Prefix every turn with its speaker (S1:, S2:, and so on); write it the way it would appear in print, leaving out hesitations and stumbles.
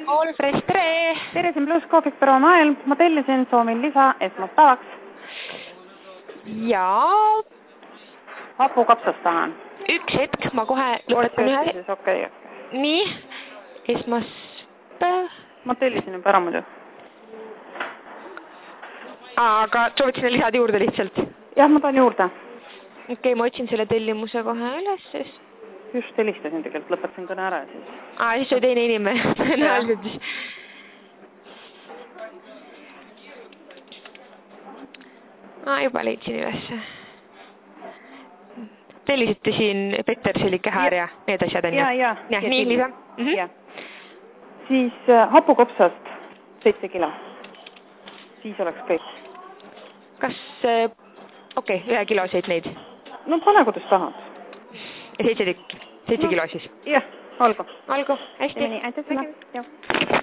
S1: All fresh, tere!
S2: Tere, siin Plus Coffee Pro maailm. Ma tellisin, soovin lisa esmaspäevaks.
S1: Jaa.
S2: Hapukapsast tahan.
S1: Üks hetk, ma kohe lõpetan ühe.
S2: Okay.
S1: Nii, esmaspäev.
S2: Ma tellisin juba ära muidu.
S1: Aga soovid sinna lisad juurde lihtsalt?
S2: Jah, ma tahan juurde.
S1: Okei, ma otsin selle tellimuse kohe üles.
S2: Just helistasin tegelikult, lõpetasin kõne ära siis.
S1: Siis oli teine inimene. Tõenäoliselt siis. Juba leidsin üles. Tellisite siin Peterseli kähär ja need asjad on ju?
S2: Ja.
S1: Nii, Liisa?
S2: Siis hapukopsast 7 kilo. Siis oleks kõik.
S1: Kas, 1 kiloseid neid?
S2: No pane kuidas tahad.
S1: 7 kilo siis?
S2: Jah, olgu.
S1: Olgu, hästi.
S2: Aitäh sulle.